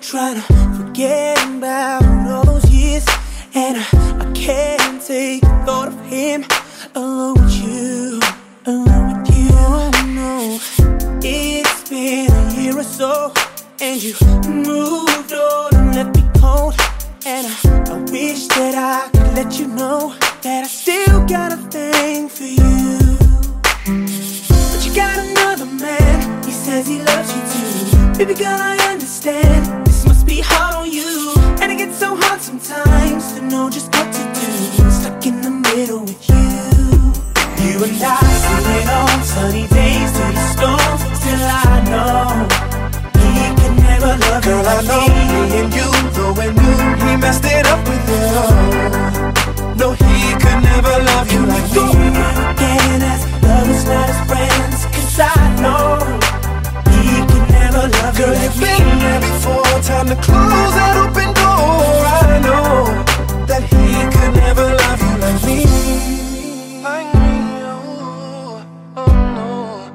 trying to forget about all those years, and I can't take the thought of him alone with you, alone with you. No, it's been a year or so, and you moved on and left me cold. And I wish that I could let you know that I still got a thing for you. But you got another man, he says he loves you too. Baby girl, I understand, this must be hard on you. And it gets so hard sometimes to know just what to do. Stuck in the middle with you. You and I singing on sunny days through the storms. Still I know he could never love you. Girl, I know me and you, though we knew he messed it up with you. No, he could never love you like me. Again, as lovers, not as friends, 'cause I know he could never love you. Girl, you've been there before, time to close that open door. I know that he could never love you like me. Like me, oh no.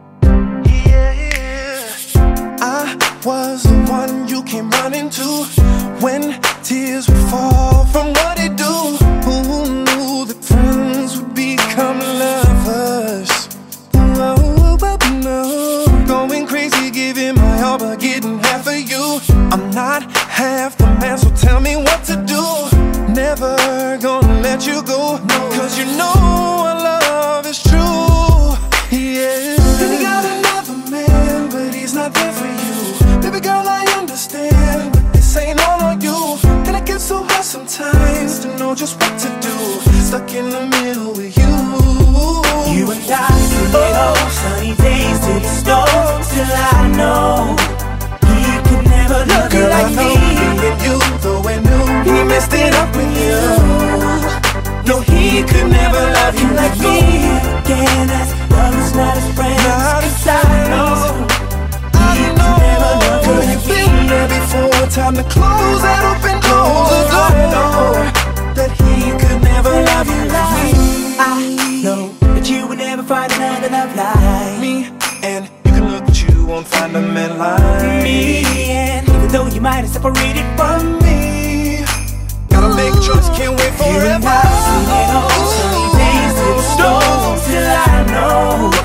Yeah, I was the one you came running to when tears would fall from what it do. Who knew that friends would become lovers? Oh, but no, going crazy, giving my all but getting half of you. I'm not half the man, so tell me what to do. Never gonna let you go, 'cause you know our love is true. Yeah. Then you got another man, but he's not there for you. Baby girl, I understand, but this ain't all on you. And it gets so hard sometimes to know just what to do. Stuck in the middle with you. You and I singing on sunny days to the storms. Till I know he could never love you Girl, like I know me. and you, though we knew he messed it up with you. No, he could never love you like me. Again, as lovers, not as friends. Not as 'Cause I know I know, girl, you've been there before. Time to close that open door. That he could never love you like me. I know that you would never find another love like Me, and you can look, but you won't find a man like me. And even though you might have separated from me, gotta make a choice, can't wait you and forever. I singing on sunny days to the storms. Till I know